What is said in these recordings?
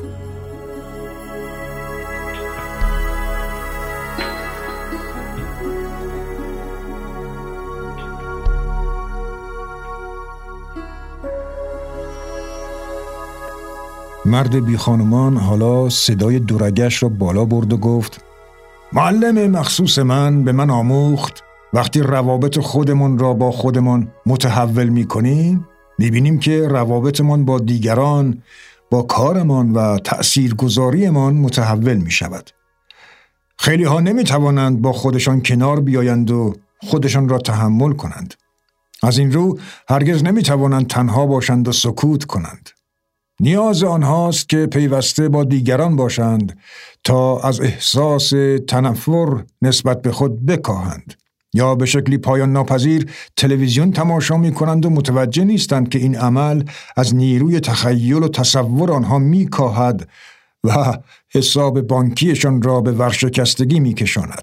مرد بی خانمان حالا صدای دورگش را بالا برد و گفت: معلم مخصوص من به من آموخت وقتی روابط خودمون را با خودمون متحول می کنیم، می بینیم که روابطمون با دیگران، با کارمان و تأثیرگذاریمان متحول می شود. خیلی ها نمی توانند با خودشان کنار بیایند و خودشان را تحمل کنند. از این رو هرگز نمی توانند تنها باشند و سکوت کنند. نیاز آنهاست که پیوسته با دیگران باشند تا از احساس تنفر نسبت به خود بکاهند، یا به شکلی پایان ناپذیر تلویزیون تماشا می کنند و متوجه نیستند که این عمل از نیروی تخیل و تصور آنها می کاهد و حساب بانکیشان را به ورشکستگی می کشاند.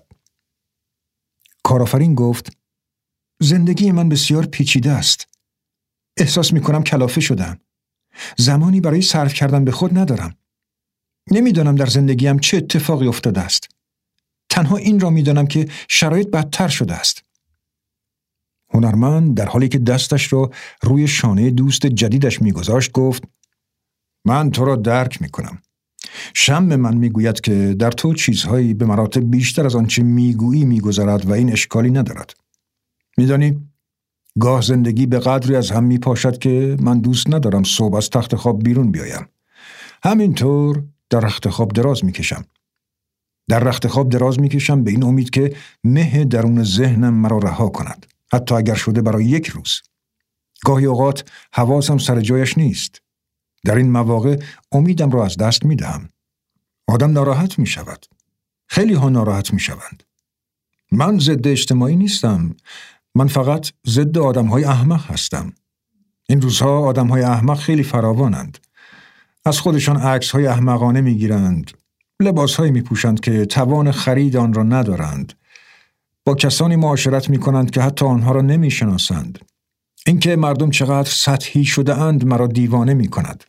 کارآفرین گفت: زندگی من بسیار پیچیده است. احساس می کنم کلافه شدم. زمانی برای صرف کردن به خود ندارم. نمیدانم در زندگیم چه اتفاقی افتاده است. تنها این را میدانم که شرایط بدتر شده است. هنرمند در حالی که دستش را روی شانه دوست جدیدش میگذاشت گفت: من تو را درک میکنم. شم من میگوید که در تو چیزهایی به مراتب بیشتر از آنچه میگویی میگذرد و این اشکالی ندارد. میدانی گاه زندگی به قدری از هم میپاشد که من دوست ندارم صبح از تخت خواب بیرون بیایم. همینطور در رخت خواب دراز میکشم. در رخت خواب دراز میکشم به این امید که مه درون ذهنم مرا رها کند، حتی اگر شده برای یک روز. گاهی اوقات حواسم سر جایش نیست. در این مواقع امیدم را از دست میدهم. آدم ناراحت میشود. خیلی ها ناراحت میشوند. من ضد اجتماعی نیستم. من فقط ضد آدم‌های احمق هستم. این روزها آدم‌های احمق خیلی فراوانند. از خودشان عکس‌های احمقانه می‌گیرند، لباس‌هایی می‌پوشند که توان خرید آن را ندارند. با کسانی معاشرت می‌کنند که حتی آنها را نمی‌شناسند. اینکه مردم چقدر سطحی شده‌اند مرا دیوانه می‌کند.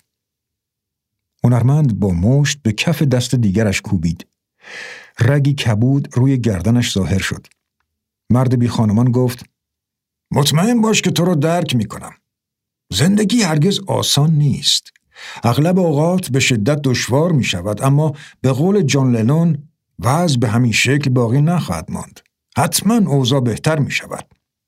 هنرمند با مشت به کف دست دیگرش کوبید. رگی کبود روی گردنش ظاهر شد. مرد بی خانمان گفت: مطمئن باش که تو رو درک میکنم. زندگی هرگز آسان نیست. اغلب اوقات به شدت دشوار می شود، اما به قول جان لنون وضع به همین شکل باقی نخواهد ماند. حتما اوضاع بهتر می شود.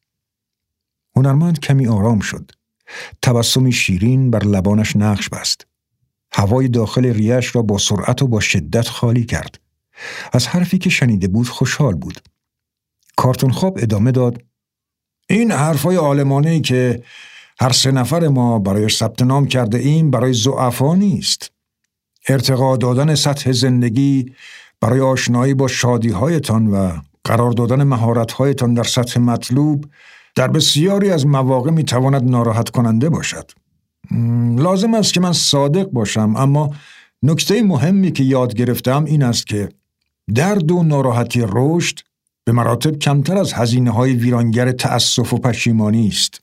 هنرمند کمی آرام شد. تبسمی شیرین بر لبانش نقش بست. هوای داخل ریه‌اش را با سرعت و با شدت خالی کرد. از حرفی که شنیده بود خوشحال بود. کارتون خواب ادامه داد: این حرفای عالمانه‌ای که هر 3 نفر ما برایش ثبت نام کرده ایم برای ضعفا نیست. ارتقا دادن سطح زندگی برای آشنایی با شادی‌هایتان و قرار دادن مهارت‌هایتان در سطح مطلوب در بسیاری از مواقع می‌تواند ناراحت کننده باشد. لازم است که من صادق باشم، اما نکته مهمی که یاد گرفتم این است که درد و ناراحتی رشد به مراتب کمتر از هزینه‌های ویرانگر تأسف و پشیمانی است.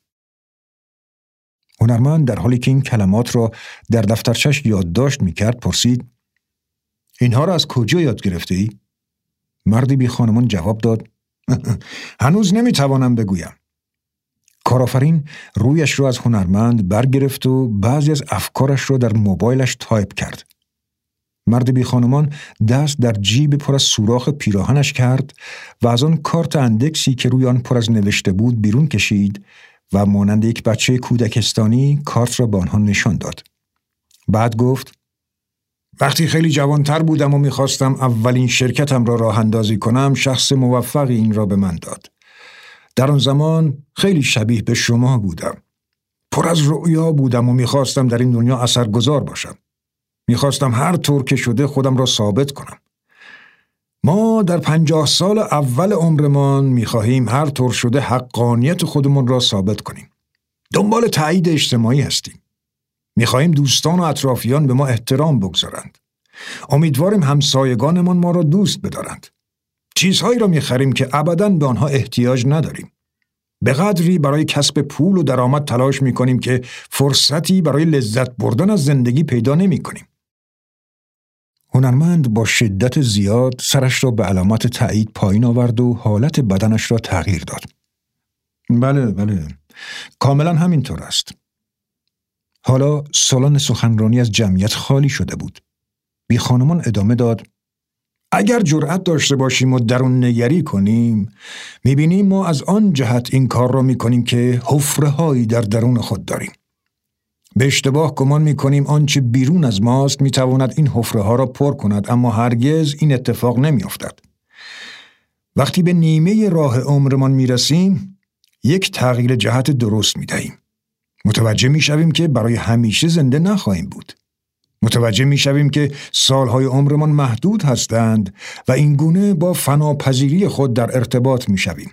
هنرمند در حالی که این کلمات را در دفترچش یادداشت می‌کرد پرسید: اینها را از کجا یاد گرفته ای؟ مردی بی خانمان جواب داد: هنوز نمی‌توانم بگویم. کارآفرین رویش را از هنرمند برگرفت و بعضی از افکارش را در موبایلش تایپ کرد. مرد بی خانمان دست در جیب پر از سوراخ پیراهنش کرد و از آن کارت اندکسی که روی آن پر از نوشته بود بیرون کشید و مانند یک بچه کودکستانی کارت را به آنها نشان داد. بعد گفت: وقتی خیلی جوانتر بودم و می‌خواستم اولین شرکتم را راه اندازی کنم، شخص موفقی این را به من داد. در آن زمان خیلی شبیه به شما بودم. پر از رؤیا بودم و می‌خواستم در این دنیا اثرگذار باشم. می‌خواستم هر طور که شده خودم را ثابت کنم. ما در 50 سال اول عمرمان می‌خواهیم هر طور شده حقانیت خودمون را ثابت کنیم. دنبال تایید اجتماعی هستیم. می‌خواهیم دوستان و اطرافیان به ما احترام بگذارند. امیدواریم همسایگانمان ما را دوست بدارند. چیزهایی را می‌خریم که ابداً به آنها احتیاج نداریم. به قدری برای کسب پول و درآمد تلاش می‌کنیم که فرصتی برای لذت بردن از زندگی پیدا نمی‌کنیم. هنرمند با شدت زیاد سرش را به علامت تایید پایین آورد و حالت بدنش را تغییر داد. بله، کاملا همینطور است. حالا سالن سخنرانی از جمعیت خالی شده بود. بی خانمان ادامه داد: اگر جرأت داشته باشیم و درون نگری کنیم، میبینیم ما از آن جهت این کار را میکنیم که حفره‌هایی در درون خود داریم. به اشتباه گمان میکنیم آنچه بیرون از ماست میتواند این حفره‌ها را پر کند، اما هرگز این اتفاق نمیافتد. وقتی به نیمه راه عمرمان میرسیم، یک تغییر جهت درست میدهیم. متوجه میشویم که برای همیشه زنده نخواهیم بود. متوجه میشویم که سالهای عمرمان محدود هستند و این گونه با فناپذیری خود در ارتباط میشویم.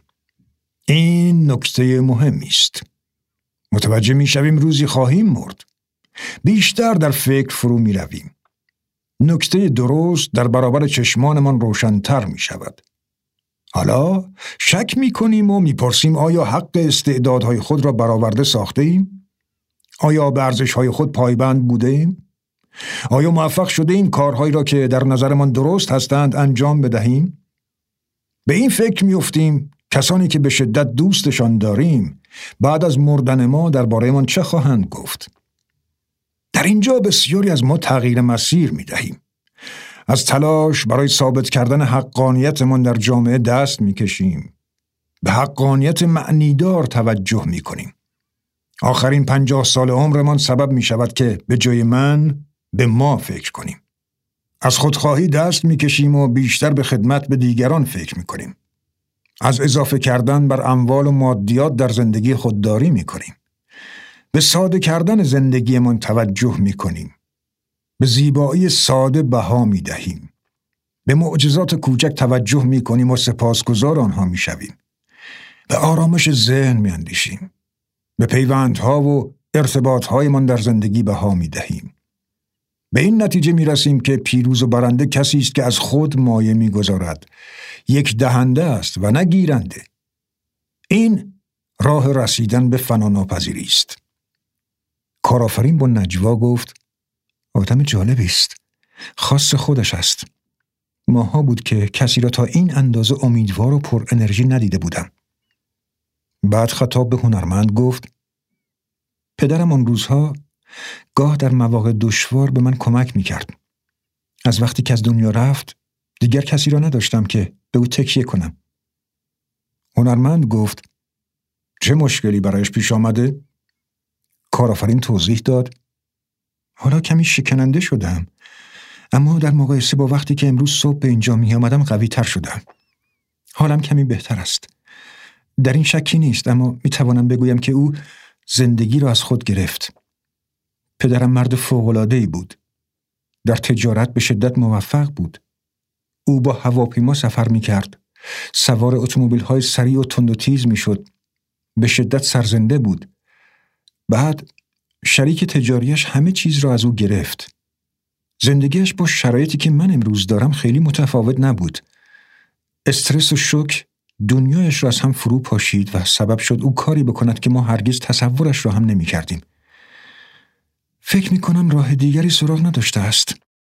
این نکته مهمی است. متوجه میشویم روزی خواهیم مرد. بیشتر در فکر فرو میرویم. نکته درست در برابر چشمانمان روشن‌تر میشود. حالا شک میکنیم و میپرسیم آیا حق استعدادهای خود را برآورده ساخته ایم؟ آیا به ارزش‌های خود پایبند بوده ایم؟ آیا موفق شده ایم کارهایی را که در نظرمان درست هستند انجام بدهیم؟ به این فکر میافتیم کسانی که به شدت دوستشان داریم بعد از مردن ما درباره‌مان چه خواهند گفت؟ در اینجا بسیاری از ما تغییر مسیر میدهیم. از تلاش برای ثابت کردن حقانیتمان در جامعه دست میکشیم. به حقانیت معنیدار توجه میکنیم. آخرین 50 سال عمرمان سبب میشود که به جای من به ما فکر کنیم. از خودخواهی دست میکشیم و بیشتر به خدمت به دیگران فکر میکنیم. از اضافه کردن بر اموال و مادیات در زندگی خودداری میکنیم. به ساده کردن زندگیمان توجه میکنیم. به زیبایی ساده بها میدهیم. به معجزات کوچک توجه میکنیم و سپاسگزار آنها میشویم. به آرامش ذهن میاندیشیم. به پیوندها و ارتباطهایمان در زندگی بها میدهیم. به این نتیجه میرسیم که پیروز و برنده کسی است که از خود مایه میگذارد. یک دهنده است و نه گیرنده. این راه رسیدن به فناناپذیری است. کارآفرین با نجوا گفت: آدم جالبی است. خاص خودش است. ماها بود که کسی را تا این اندازه امیدوار و پر انرژی ندیده بودم. بعد خطاب به هنرمند گفت: پدرم آن روزها گاه در مواقع دشوار به من کمک میکرد. از وقتی که از دنیا رفت دیگر کسی را نداشتم که به او تکیه کنم. هنرمند گفت: چه مشکلی برایش پیش آمده؟ کارآفرین توضیح داد: حالا کمی شکننده شدم، اما در مقایسه با وقتی که امروز صبح به اینجا می آمدم قوی تر شدم. حالم کمی بهتر است. در این شکی نیست، اما می توانم بگویم که او زندگی را از خود گرفت. پدرم مرد فوق‌العاده‌ای بود. در تجارت به شدت موفق بود. او با هواپیما سفر می کرد. سوار اتومبیل‌های سریع و تند و تیز می شد. به شدت سرزنده بود. بعد شریک تجاریش همه چیز را از او گرفت. زندگیش با شرایطی که من امروز دارم خیلی متفاوت نبود. استرس و شوک دنیایش را از هم فرو پاشید و سبب شد او کاری بکند که ما هرگز تصورش را هم نمی کردیم. فکر می کنم راه دیگری سراغ نداشته است.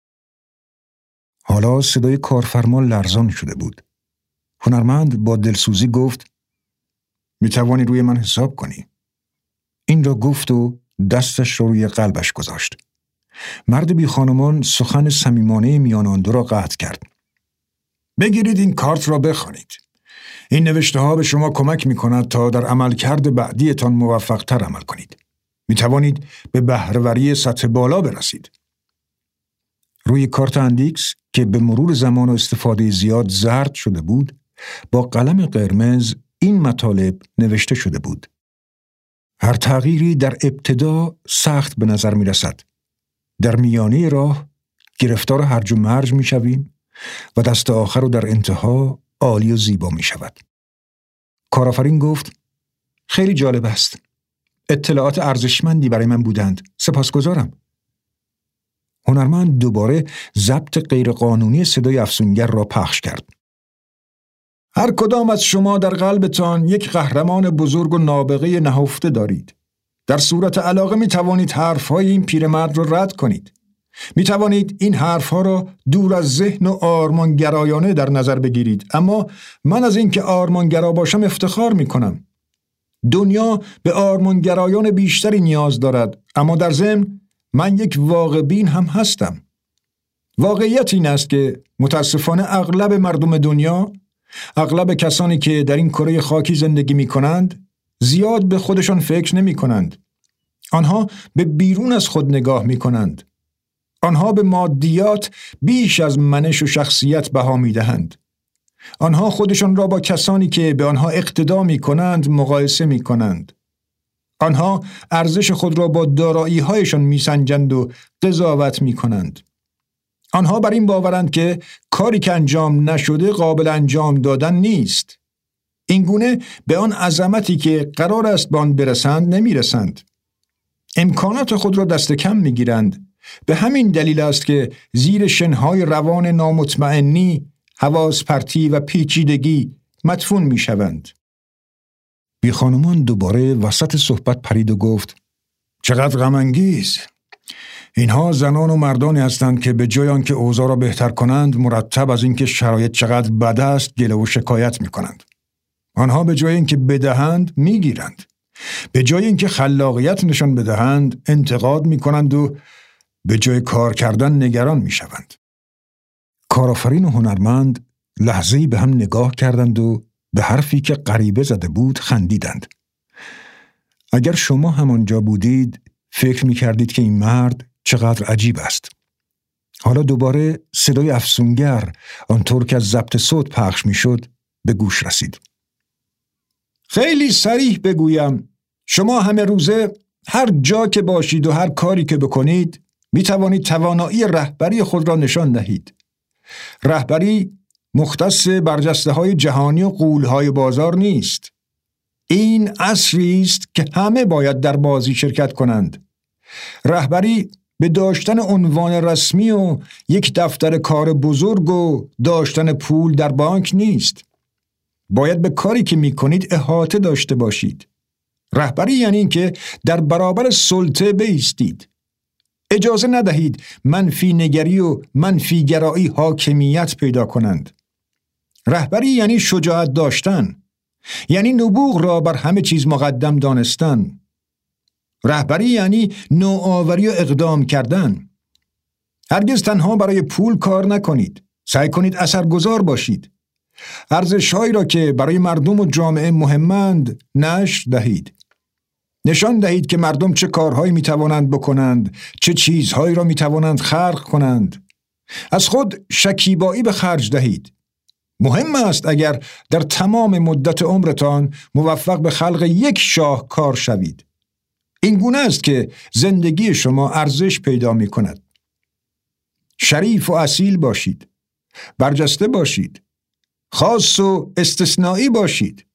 حالا صدای کارفرما لرزان شده بود. هنرمند با دلسوزی گفت: می توانی روی من حساب کنی. این را گفت و دستش را روی قلبش گذاشت. مرد بی خانمان سخن صمیمانه میان آن دو را قطع کرد. بگیرید این کارت را بخوانید. این نوشته ها به شما کمک می کند تا در عملکرد بعدیتان موفق تر عمل کنید. می توانید به بهره‌وری سطح بالا برسید. روی کارت اندیکس که به مرور زمان و استفاده زیاد زرد شده بود، با قلم قرمز این مطالب نوشته شده بود: هر تغییری در ابتدا سخت به نظر می رسد. در میانه راه گرفتار هرج و مرج می شویم و دست آخر رو در انتها عالی و زیبا می شود. کارآفرین گفت: خیلی جالب است. اطلاعات ارزشمندی برای من بودند. سپاسگزارم. هنرمند دوباره ضبط غیرقانونی صدای افسونگر را پخش کرد. هر کدام از شما در قلبتان یک قهرمان بزرگ و نابغه نهفته دارید. در صورت علاقه می توانید حرفهای این پیرمرد را رد کنید. می توانید این حرفها را دور از ذهن و آرمانگرایانه در نظر بگیرید، اما من از اینکه آرمانگرا باشم افتخار می کنم. دنیا به آرمانگرایان بیشتری نیاز دارد، اما در ضمن من یک واقع بین هم هستم. واقعیت این است که متاسفانه اغلب مردم دنیا، اغلب کسانی که در این کره خاکی زندگی می کنند، زیاد به خودشان فکر نمی کنند. آنها به بیرون از خود نگاه می کنند. آنها به مادیات بیش از منش و شخصیت بها می دهند. آنها خودشان را با کسانی که به آنها اقتدا می کنند مقایسه می کنند. آنها ارزش خود را با دارایی‌هایشان می سنجند و قضاوت می کنند. آنها بر این باورند که کاری که انجام نشده قابل انجام دادن نیست. این گونه به آن عظمتی که قرار است به آن برسند نمی رسند. امکانات خود را دست کم می گیرند. به همین دلیل است که زیر شنهای روان نامطمئنی، حواس پرتی و پیچیدگی مدفون می شوند. بی خانمان دوباره وسط صحبت پرید و گفت: چقدر غم انگیز. اینها زنان و مردانی هستند که به جای آنکه اوضاع را بهتر کنند، مرتب از اینکه شرایط چقدر بد است گله و شکایت می کنند. آنها به جای اینکه بدهند می گیرند. به جای اینکه خلاقیت نشان بدهند انتقاد می کنند و به جای کار کردن نگران می شوند. کارآفرین و هنرمند لحظه‌ای به هم نگاه کردند و به حرفی که غریبه زده بود خندیدند. اگر شما همانجا بودید فکر می کردید که این مرد چقدر عجیب است. حالا دوباره صدای افسونگر آنطور که از ضبط صوت پخش می شد به گوش رسید. خیلی صریح بگویم، شما همه روزه هر جا که باشید و هر کاری که بکنید می توانید توانایی رهبری خود را نشان دهید. رهبری مختص برجسته‌های جهانی و غول‌های بازار نیست. این عصری است که همه باید در بازی شرکت کنند. رهبری به داشتن عنوان رسمی و یک دفتر کار بزرگ و داشتن پول در بانک نیست. باید به کاری که می کنید احاطه داشته باشید. رهبری یعنی این که در برابر سلطه بایستید. اجازه ندهید منفی نگری و منفی گرایی حاکمیت پیدا کنند. رهبری یعنی شجاعت داشتن، یعنی نبوغ را بر همه چیز مقدم دانستن. رهبری یعنی نوآوری و اقدام کردن. هرگز تنها برای پول کار نکنید. سعی کنید اثرگذار باشید. ارزش‌هایی را که برای مردم و جامعه مهمند نشر دهید. نشان دهید که مردم چه کارهایی میتوانند بکنند، چه چیزهایی را میتوانند خلق کنند. از خود شکیبایی به خرج دهید. مهم است اگر در تمام مدت عمرتان موفق به خلق یک شاهکار شوید. این گونه است که زندگی شما ارزش پیدا می کند. شریف و اصیل باشید. برجسته باشید. خاص و استثنایی باشید.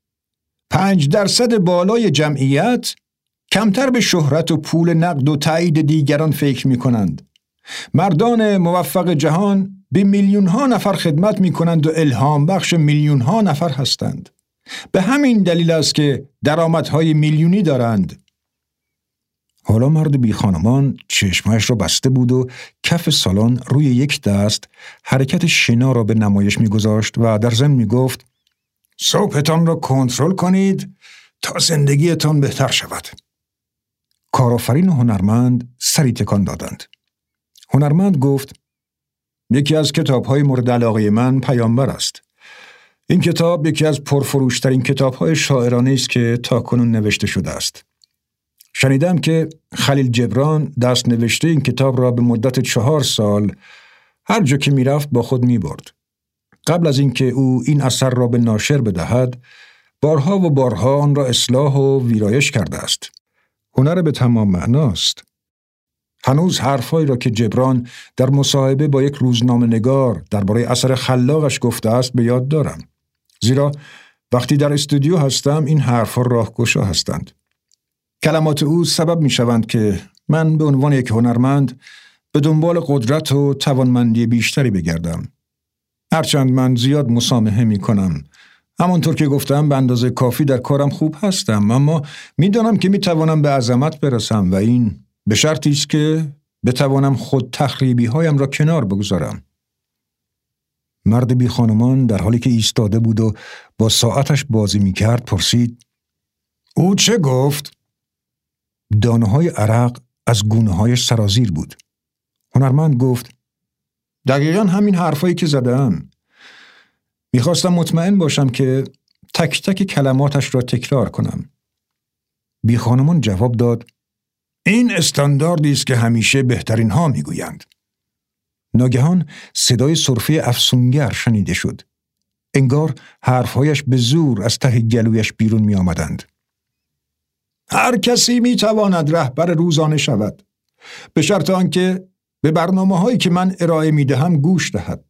5% بالای جمعیت کمتر به شهرت و پول نقد و تایید دیگران فکر می کنند. مردان موفق جهان به میلیون ها نفر خدمت می کنند و الهام بخش میلیون ها نفر هستند. به همین دلیل است که درآمدهای میلیونی دارند. حالا مرد بی خانمان چشمش را بسته بود و کف سالن روی یک دست حرکت شنا را به نمایش می گذاشت و در ضمن می گفت: صبحتان را کنترل کنید تا زندگیتان بهتر شود. کارآفرین و هنرمند سری تکان دادند. هنرمند گفت: یکی از کتاب‌های مورد علاقه من پیامبر است. این کتاب یکی از پرفروشترین کتاب‌های شاعرانه است که تاکنون نوشته شده است. شنیدم که خلیل جبران دست نوشته این کتاب را به مدت 4 سال هر جا که میرفت با خود میبرد. قبل از اینکه او این اثر را به ناشر بدهد، بارها و بارها آن را اصلاح و ویرایش کرده است. هنر به تمام معناست. هنوز حرفایی را که جبران در مصاحبه با یک روزنامه‌نگار درباره اثر خلاقش گفته است به یاد دارم. زیرا وقتی در استودیو هستم این حرفها راهگشا هستند. کلمات او سبب می شوند که من به عنوان یک هنرمند به دنبال قدرت و توانمندی بیشتری بگردم. هرچند من زیاد مسامحه می کنم. همانطور که گفتم به اندازه کافی در کارم خوب هستم، اما می دانم که می توانم به عظمت برسم و این به شرطی است که بتوانم خود تخریبی هایم را کنار بگذارم. مرد بی خانمان در حالی که ایستاده بود و با ساعتش بازی می کرد پرسید: او چه گفت؟ دانه های عرق از گونه هایش سرازیر بود. هنرمند گفت: دقیقاً همین حرفایی که زدم. میخواستم مطمئن باشم که تک تک کلماتش را تکرار کنم. بی خانمان جواب داد: این استانداردی است که همیشه بهترین ها میگویند. ناگهان صدای سرفه افسونگر شنیده شد. انگار حرفهایش به زور از ته گلویش بیرون می آمدند. هر کسی می تواند رهبر روزانه شود، به شرط آنکه به برنامه‌هایی که من ارائه می دهم گوش دهد.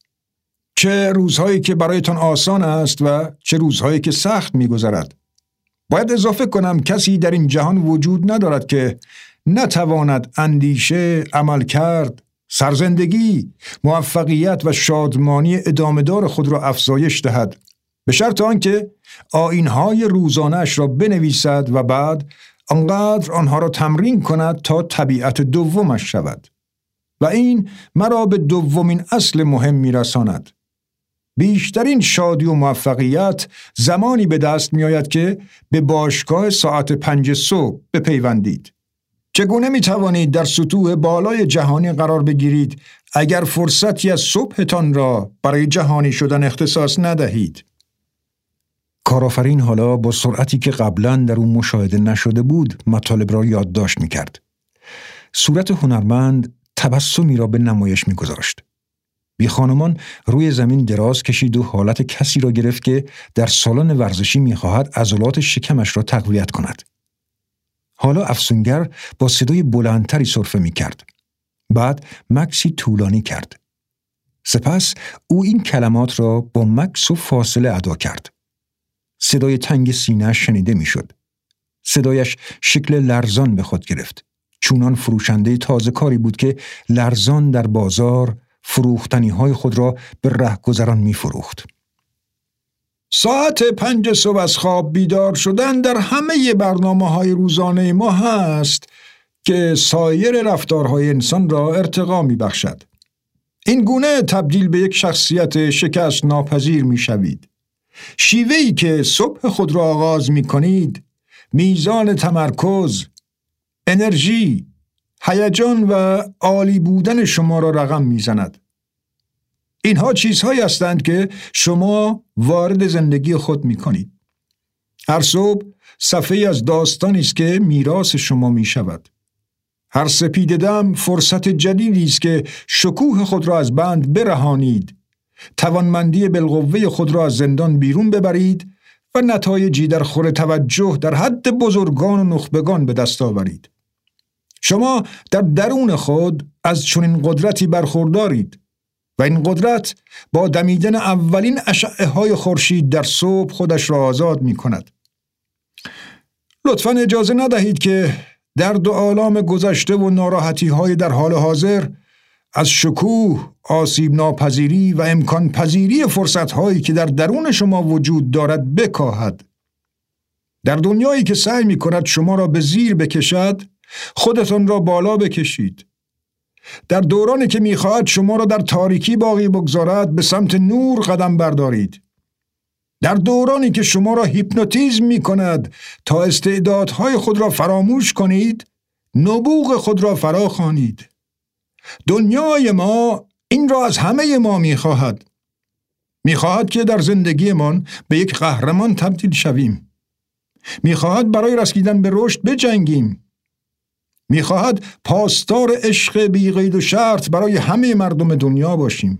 چه روزهایی که برایتان آسان است و چه روزهایی که سخت می گذرد. باید اضافه کنم کسی در این جهان وجود ندارد که نتواند اندیشه، عمل کرد، سرزندگی، موفقیت و شادمانی ادامه‌دار خود را افزایش دهد، به شرط آنکه آیین‌های روزانه‌اش را بنویسد و بعد آنقدر آنها را تمرین کند تا طبیعت دومش شود. و این مرا به دومین اصل مهم می‌رساند. بیشترین شادی و موفقیت زمانی به دست می‌آید که به باشگاه ساعت 5 صبح بپیوندید. چگونه می‌توانید در سطوح بالای جهانی قرار بگیرید اگر فرصتی از صبحتان را برای جهانی شدن اختصاص ندهید؟ کارآفرین حالا با سرعتی که قبلاً در او مشاهده نشده بود مطالب را یادداشت می‌کرد. صورت هنرمند تبسمی را به نمایش می‌گذاشت. بی خانمان روی زمین دراز کشید و حالت کسی را گرفت که در سالن ورزشی می‌خواهد عضلات شکمش را تقویت کند. حالا افسونگر با صدای بلندتری سرفه می‌کرد. بعد مکسی طولانی کرد. سپس او این کلمات را با مکس و فاصله ادا کرد. صدای تنگ سینه‌اش شنیده می‌شد. صدایش شکل لرزان به خود گرفت. چونان فروشنده تازه کاری بود که لرزان در بازار فروختنی‌های خود را به رهگذران می‌فروخت. ساعت 5 صبح از خواب بیدار شدن در همه برنامه‌های روزانه ما هست که سایر رفتارهای انسان را ارتقا می‌بخشد. این گونه تبدیل به یک شخصیت شکست ناپذیر می‌شوید. شیوهی که صبح خود را آغاز می‌کنید، میزان تمرکز، انرژی، هیجان و عالی بودن شما را رقم می‌زند. اینها چیزهایی هستند که شما وارد زندگی خود می‌کنید. هر صبح صفحه‌ای از داستانی است که میراث شما می‌شود. هر سپیده دم فرصت جدیدی است که شکوه خود را از بند برهانید، توانمندی بالقوه خود را از زندان بیرون ببرید و نتایجی در خور توجه در حد بزرگان و نخبگان به دست آورید. شما در درون خود از چنین قدرتی برخوردارید و این قدرت با دمیدن اولین اشعه‌های خورشید در صبح خودش را آزاد می کند. لطفاً اجازه ندهید که درد و آلام گذشته و ناراحتی‌های در حال حاضر از شکوه، آسیب ناپذیری و امکان پذیری فرصت‌هایی که در درون شما وجود دارد بکاهد. در دنیایی که سعی می‌کند شما را به زیر بکشد، خودتان را بالا بکشید. در دورانی که می‌خواهد شما را در تاریکی باقی بگذارد، به سمت نور قدم بردارید. در دورانی که شما را هیپنوتیزم می‌کند تا استعدادهای خود را فراموش کنید، نبوغ خود را فرا خوانید. دنیای ما این را از همه ما می‌خواهد. می‌خواهد که در زندگیمان به یک قهرمان تبدیل شویم. می‌خواهد برای رسیدن به رشد بجنگیم. می‌خواهد پاسدار عشق بی قید و شرط برای همه مردم دنیا باشیم.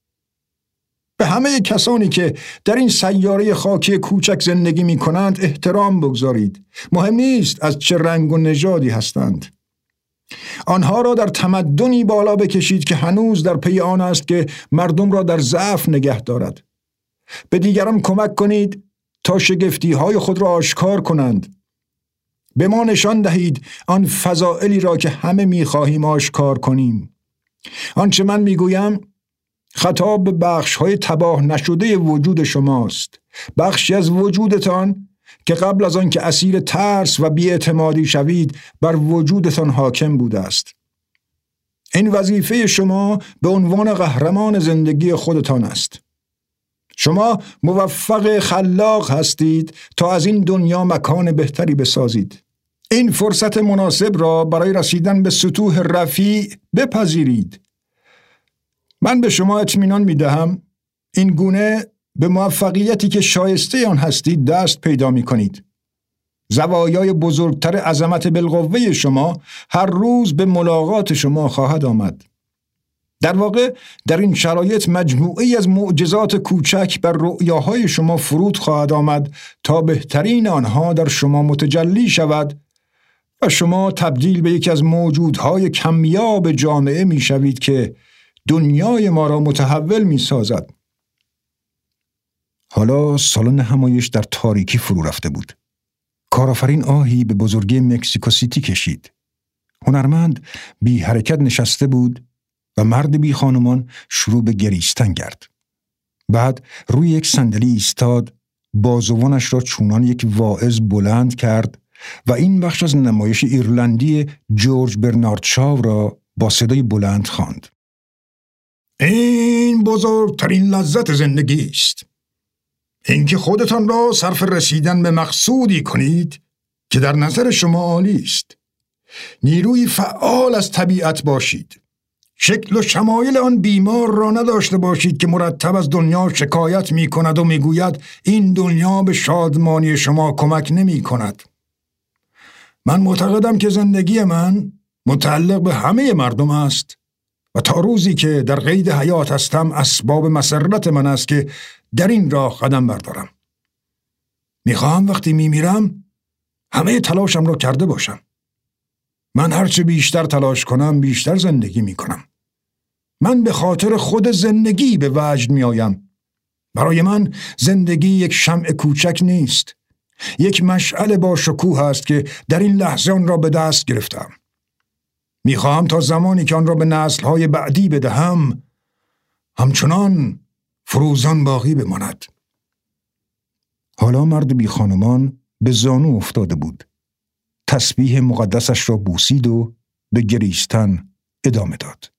به همه کسانی که در این سیاره خاکی کوچک زندگی می‌کنند احترام بگذارید. مهم نیست از چه رنگ و نژادی هستند. آنها را در تمدنی بالا بکشید که هنوز در پی آن است که مردم را در ضعف نگه دارد. به دیگران کمک کنید تا شگفتی‌های خود را آشکار کنند. به ما نشان دهید آن فضائلی را که همه می‌خواهیم آشکار کنیم. آنچه من می‌گویم خطاب به بخش‌های تباه نشده وجود شماست. بخشی از وجودتان که قبل از آن که اسیر ترس و بی‌اعتمادی شوید بر وجودتان حاکم بوده است. این وظیفه شما به عنوان قهرمان زندگی خودتان است. شما موفق خلاق هستید تا از این دنیا مکان بهتری بسازید. این فرصت مناسب را برای رسیدن به سطوح رفیع بپذیرید. من به شما اطمینان می‌دهم این گونه به موفقیتی که شایسته آن هستید دست پیدا می‌کنید. زوایای بزرگتر عظمت بالقوه شما هر روز به ملاقات شما خواهد آمد. در واقع در این شرایط مجموعه‌ای از معجزات کوچک بر رؤیاهای شما فرود خواهد آمد تا بهترین آنها در شما متجلی شود و شما تبدیل به یکی از موجودهای کمیاب جامعه می شوید که دنیای ما را متحول می سازد. حالا سالن همایش در تاریکی فرو رفته بود. کارآفرین آهی به بزرگی مکزیکو سیتی کشید. هنرمند بی حرکت نشسته بود و مرد بی خانمان شروع به گریستن کرد. بعد روی یک صندلی ایستاد، بازوانش را چونان یک واعظ بلند کرد و این بخش از نمایش ایرلندی جورج برنارد شاو را با صدای بلند خواند. این بزرگترین لذت زندگی است. اینکه خودتان را صرف رسیدن به مقصودی کنید که در نظر شما عالی است. نیروی فعال از طبیعت باشید. شکل و شمایل آن بیمار را نداشته باشید که مرتب از دنیا شکایت می کند و می گوید این دنیا به شادمانی شما کمک نمی کند. من معتقدم که زندگی من متعلق به همه مردم است و تا روزی که در قید حیات هستم اسباب مسرت من است که در این راه قدم بردارم. میخواهم وقتی میمیرم همه تلاشم را کرده باشم. من هرچه بیشتر تلاش کنم بیشتر زندگی میکنم. من به خاطر خود زندگی به وجد میآیم. برای من زندگی یک شمع کوچک نیست. یک مشعل با شکوه است که در این لحظه آن را به دست گرفتم. میخواهم تا زمانی که آن را به نسل‌های بعدی بدهم همچنان فروزان باقی بماند. حالا مرد بی خانمان به زانو افتاده بود. تسبیح مقدسش را بوسید و به گریستن ادامه داد.